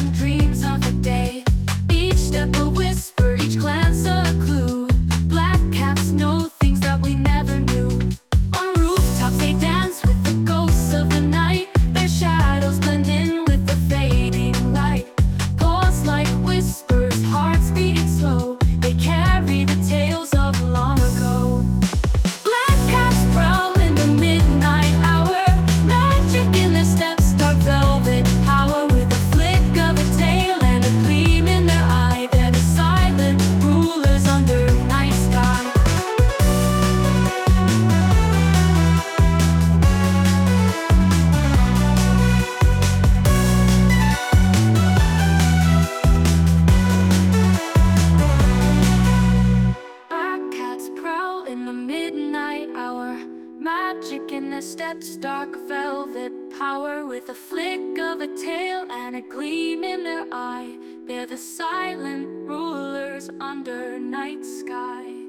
and dreams of the day. Each step a whisper, each glance a clue. Black cats know things that we never knew. On rooftops they dance with the ghosts of the night. Their shadows blend in with the fading light. Paws like whispers, hearts beating slow. They carry the tales of long ago. Black cats prowl in the midnight hour. Magic in their steps, dark velvet power. With a flick of a tail and a gleam in their eye. They're the silent rulers under night sky. Black cats prowl in the midnight hour. Magic in their steps, dark velvet power. With a flick of a tail and a gleam in their eye. They're the silent rulers under night sky.